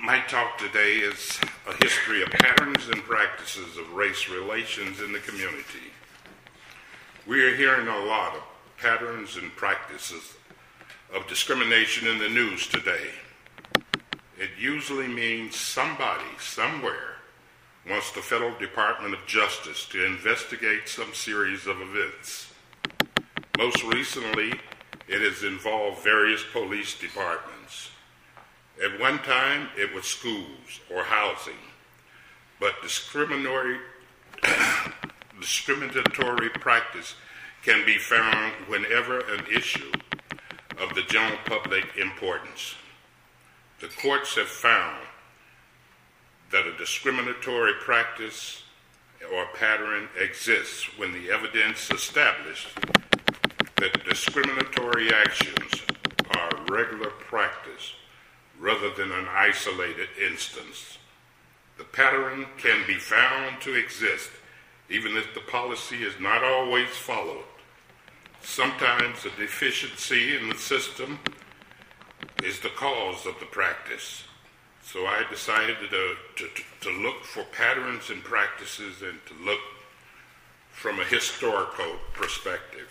My talk today is a history of patterns and practices of race relations in the community. We are hearing a lot of patterns and practices of discrimination in the news today. It usually means somebody, somewhere, wants the Federal Department of Justice to investigate some series of events. Most recently, it has involved various police departments. At one time, it was schools or housing, but discriminatory practice can be found whenever an issue of the general public importance. The courts have found that a discriminatory practice or pattern exists when the evidence established that discriminatory actions are regular practice rather than an isolated instance. The pattern can be found to exist even if the policy is not always followed. Sometimes a deficiency in the system is the cause of the practice. So I decided to look for patterns and practices and to look from a historical perspective.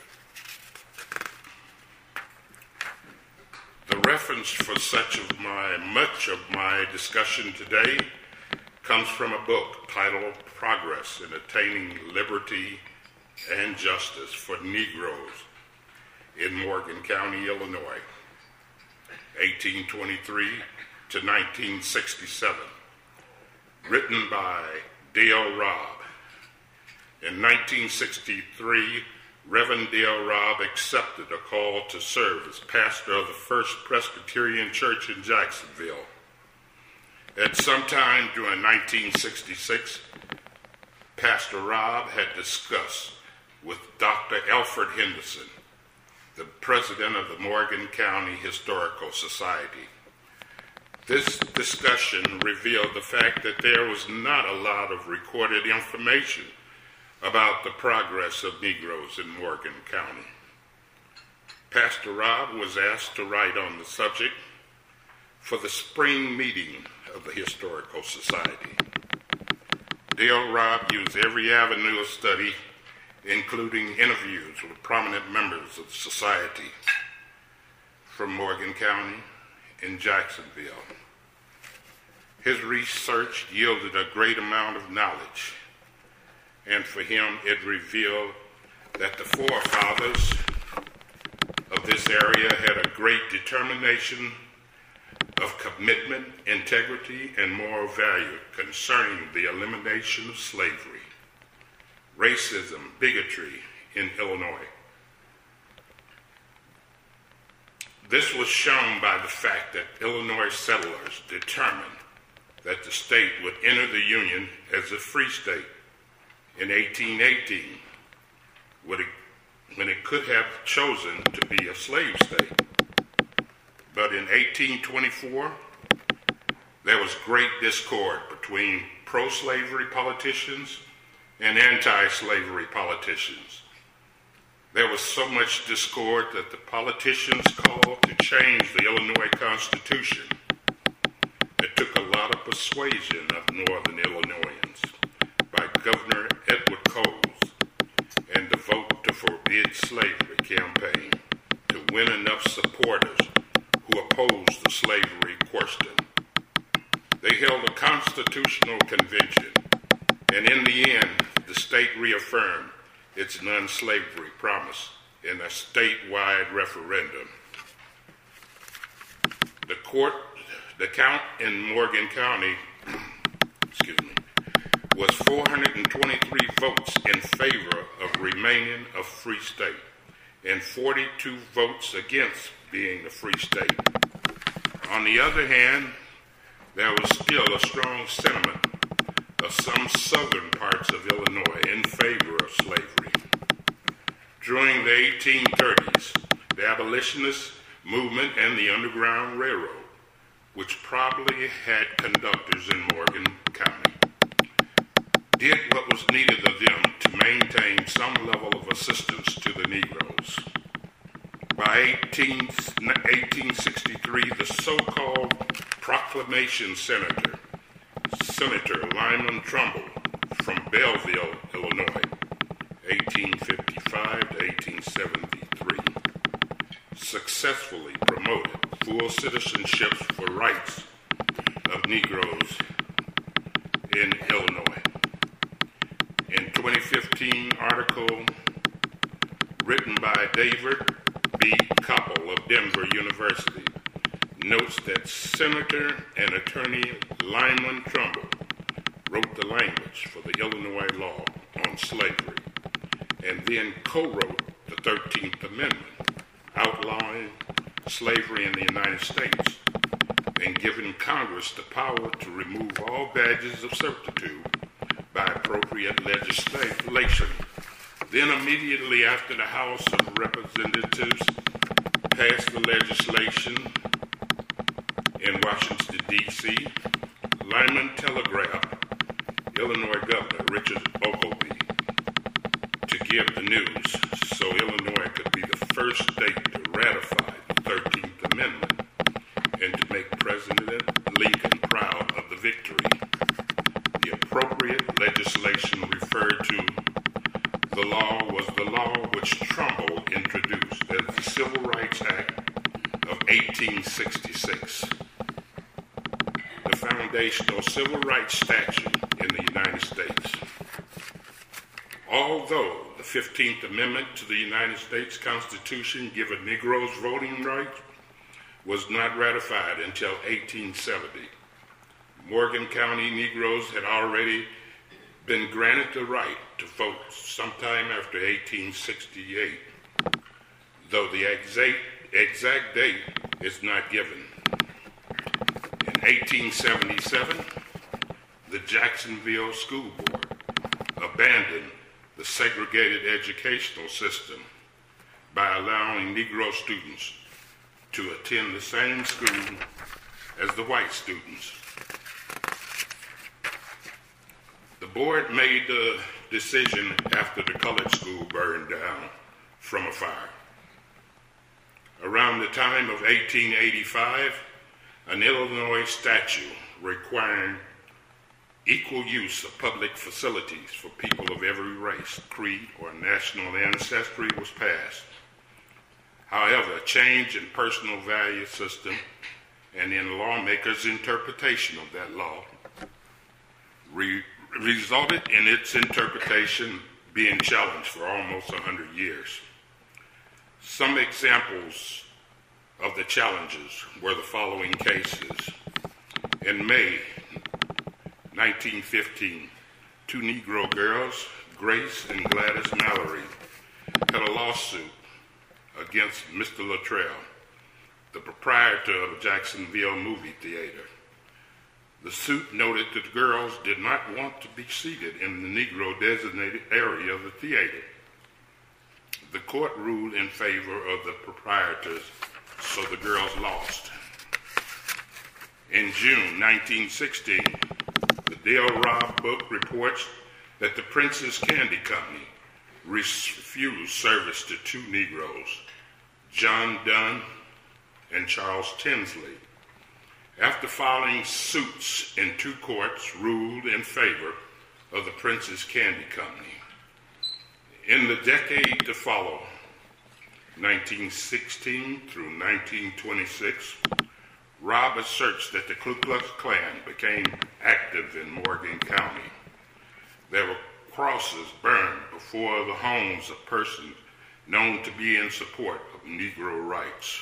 The reference for much of my discussion today comes from a book titled Progress in Attaining Liberty and Justice for Negroes in Morgan County, Illinois, 1823 to 1967, written by Dale Robb. In 1963, Reverend Dale Robb accepted a call to serve as pastor of the First Presbyterian Church in Jacksonville. At some time during 1966, Pastor Robb had discussed with Dr. Alfred Henderson, the president of the Morgan County Historical Society. This discussion revealed the fact that there was not a lot of recorded information about the progress of Negroes in Morgan County. Pastor Robb was asked to write on the subject for the spring meeting of the Historical Society. Dale Robb used every avenue of study, including interviews with prominent members of the society from Morgan County and Jacksonville. His research yielded a great amount of knowledge, and for him it revealed that the forefathers of this area had a great determination of commitment, integrity, and moral value concerning the elimination of slavery, racism, bigotry in Illinois. This was shown by the fact that Illinois settlers determined that the state would enter the Union as a free state in 1818, when it could have chosen to be a slave state. But in 1824, there was great discord between pro-slavery politicians and anti-slavery politicians. There was so much discord that the politicians called to change the Illinois Constitution. It took a lot of persuasion of Northern Illinoisans by Governor Edward Coles and the Vote to Forbid Slavery campaign to win enough supporters who opposed the slavery question. They held a constitutional convention, and in the end, the state reaffirmed its non-slavery promise in a statewide referendum. The count in Morgan County, was 423 votes in favor of remaining a free state and 42 votes against being a free state. On the other hand, there was still a strong sentiment of some southern parts of Illinois in favor of slavery. During the 1830s, the abolitionist movement and the Underground Railroad, which probably had conductors in Morgan County, did what was needed of them to maintain some level of assistance to the Negroes. By 1863, the so-called Proclamation Senator Lyman Trumbull from Belleville, Illinois, 1855 to 1873, successfully promoted full citizenship for rights of Negroes in Illinois. In 2015 article written by David B. Koppel of Denver University notes that Senator and Attorney Lyman Trumbull wrote the language for the Illinois law on slavery and then co-wrote the 13th Amendment outlawing slavery in the United States and giving Congress the power to remove all badges of servitude by appropriate legislation. Then immediately after the House of Representatives passed the legislation in Washington, D.C., Lyman telegraphed Illinois Governor Richard Ogilvie to give the news so Illinois could be the first state to ratify the 13th Amendment and to make President Lincoln proud of the victory. The appropriate legislation referred to the law was the law which Trumbull introduced as the Civil Rights Act of 1866, the foundational civil rights statute in the United States. Although the 15th Amendment to the United States Constitution giving Negroes voting rights was not ratified until 1870, Morgan County Negroes had already been granted the right to vote sometime after 1868, though the exact date is not given. In 1877, the Jacksonville School Board abandoned the segregated educational system by allowing Negro students to attend the same school as the white students. The board made the decision after the colored school burned down from a fire. Around the time of 1885, an Illinois statute requiring equal use of public facilities for people of every race, creed, or national ancestry was passed. However, a change in personal value system and in lawmakers' interpretation of that law resulted in its interpretation being challenged for almost 100 years. Some examples of the challenges were the following cases. In May 1915, two Negro girls, Grace and Gladys Mallory, had a lawsuit against Mr. Luttrell, the proprietor of Jacksonville Movie Theater. The suit noted that the girls did not want to be seated in the Negro designated area of the theater. The court ruled in favor of the proprietors, so the girls lost. In June 1916, the Dale Robb book reports that the Prince's Candy Company refused service to two Negroes, John Dunn and Charles Tinsley. After filing suits in two courts, ruled in favor of the Prince's Candy Company. In the decade to follow, 1916 through 1926, Robb asserts that the Ku Klux Klan became active in Morgan County. There were crosses burned before the homes of persons known to be in support of Negro rights.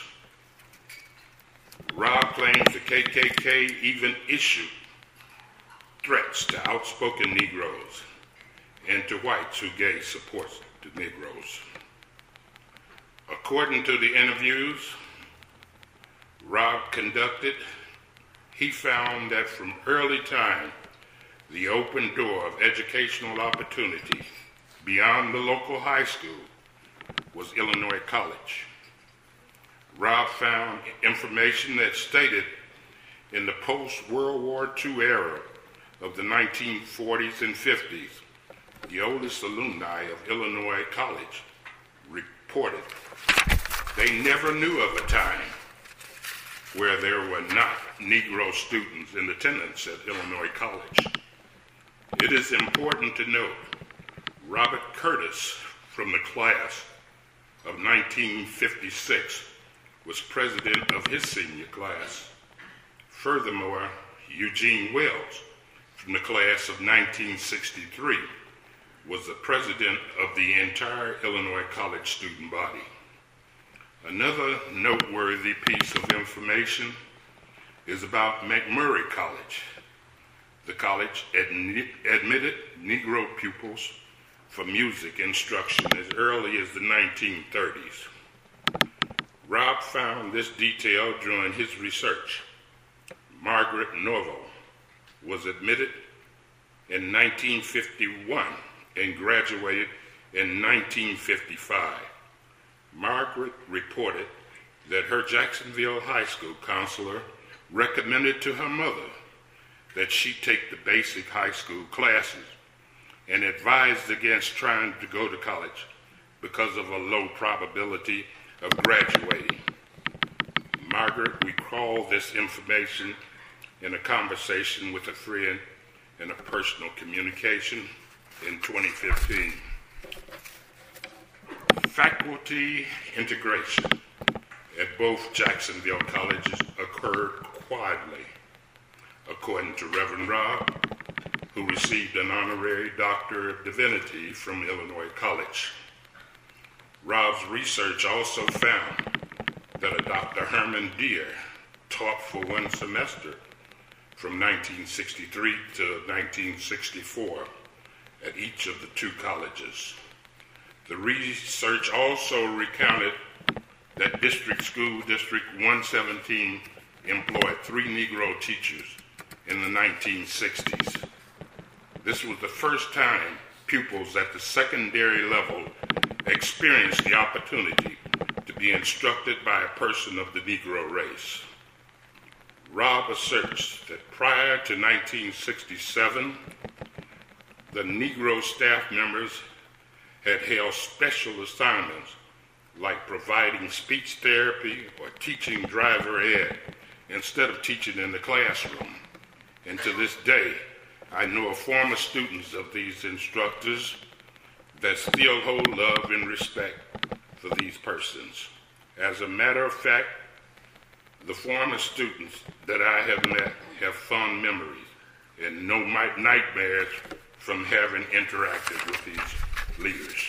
Robb claims the KKK even issued threats to outspoken Negroes and to whites who gave support to Negroes. According to the interviews Robb conducted, he found that from early time, the open door of educational opportunity beyond the local high school was Illinois College. Robb found information that stated in the post-World War II era of the 1940s and 50s, the oldest alumni of Illinois College reported They never knew of a time where there were not Negro students in attendance at Illinois College. It is important to note Robert Curtis from the class of 1956 was president of his senior class. Furthermore, Eugene Wells from the class of 1963 was the president of the entire Illinois College student body. Another noteworthy piece of information is about McMurray College. The college admitted Negro pupils for music instruction as early as the 1930s. Rob found this detail during his research. Margaret Norville was admitted in 1951 and graduated in 1955. Margaret reported that her Jacksonville High School counselor recommended to her mother that she take the basic high school classes and advised against trying to go to college because of a low probability of graduating. Margaret recalled this information in a conversation with a friend in a personal communication in 2015. Faculty integration at both Jacksonville colleges occurred quietly, according to Reverend Rob, who received an honorary Doctor of Divinity from Illinois College. Rob's research also found that a Dr. Herman Deere taught for one semester from 1963 to 1964 at each of the two colleges. The research also recounted that District 117 employed 3 Negro teachers in the 1960s. This was the first time pupils at the secondary level experienced the opportunity to be instructed by a person of the Negro race. Rob asserts that prior to 1967, the Negro staff members had held special assignments like providing speech therapy or teaching driver ed instead of teaching in the classroom. And to this day, I know of former students of these instructors that still hold love and respect for these persons. As a matter of fact, the former students that I have met have fond memories and no nightmares from having interacted with these leaders.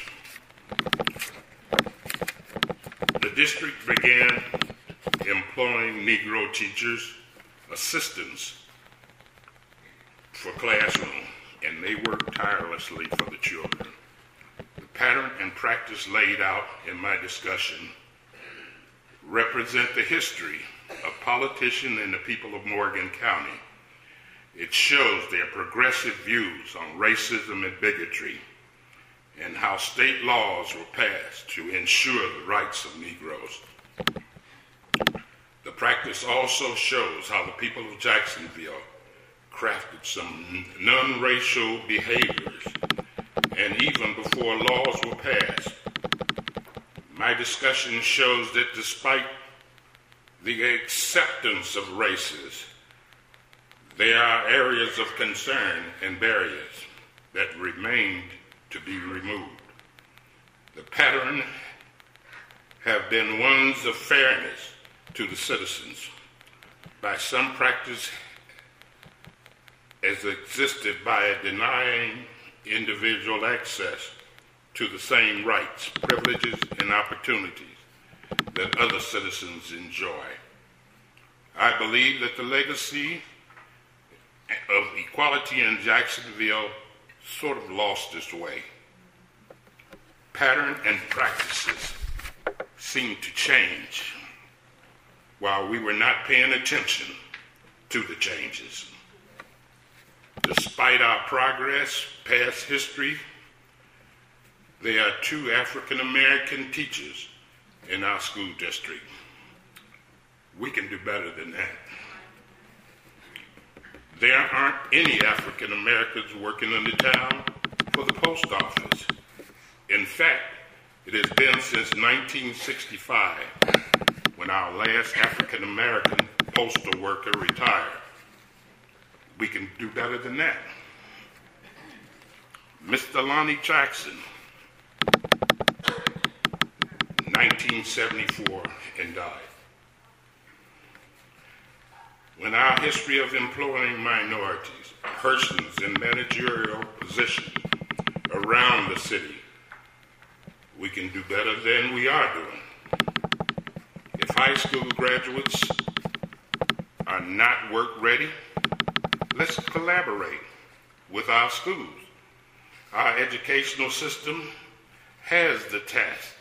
The district began employing Negro teachers, assistants for classroom, and they worked tirelessly for the children. The pattern and practice laid out in my discussion represent the history of politicians and the people of Morgan County. It shows their progressive views on racism and bigotry and how state laws were passed to ensure the rights of Negroes. The practice also shows how the people of Jacksonville crafted some non-racial behaviors, and even before laws were passed. My discussion shows that despite the acceptance of races, there are areas of concern and barriers that remained to be removed. The pattern have been ones of fairness to the citizens. By some practice as existed by denying individual access to the same rights, privileges, and opportunities that other citizens enjoy. I believe that the legacy of equality in Jacksonville sort of lost its way. Pattern and practices seemed to change while we were not paying attention to the changes. Despite our progress, past history, there are 2 African American teachers in our school district. We can do better than that. There aren't any African Americans working in the town for the post office. In fact, It has been since 1965 when our last African American postal worker retired. We can do better than that. Mr. Lonnie Jackson, 1974, and died. When our history of employing minorities, persons in managerial positions around the city, we can do better than we are doing. If high school graduates are not work ready, let's collaborate with our schools. Our educational system has the task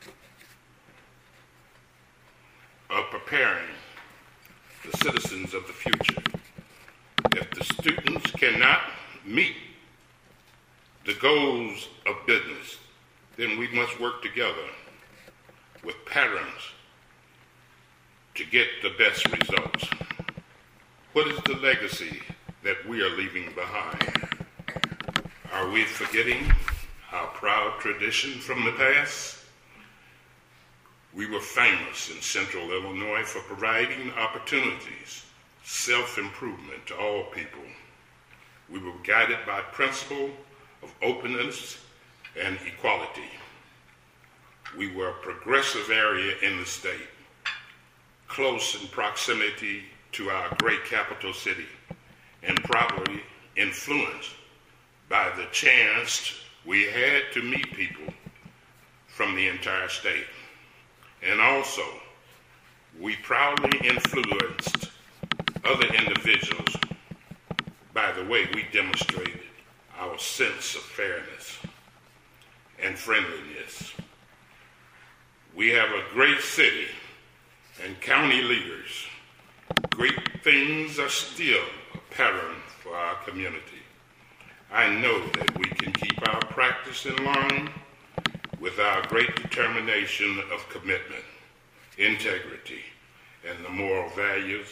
of preparing the citizens of the future. If the students cannot meet the goals of business, then we must work together with patterns to get the best results. What is the legacy that we are leaving behind? Are we forgetting our proud tradition from the past? We were famous in Central Illinois for providing opportunities, self-improvement to all people. We were guided by a principle of openness and equality. We were a progressive area in the state, close in proximity to our great capital city, and probably influenced by the chance we had to meet people from the entire state. And also, we proudly influenced other individuals by the way we demonstrated our sense of fairness and friendliness. We have a great city and county leaders. Great things are still a pattern for our community. I know that we can keep our practice in line with our great determination of commitment, integrity, and the moral values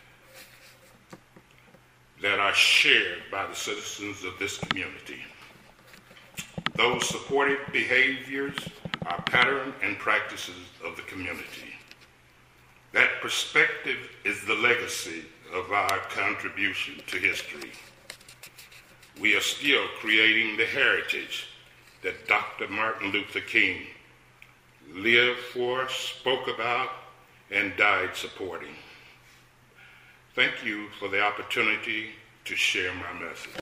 that are shared by the citizens of this community. Those supportive behaviors are pattern and practices of the community. That perspective is the legacy of our contribution to history. We are still creating the heritage that Dr. Martin Luther King lived for, spoke about, and died supporting. Thank you for the opportunity to share my message.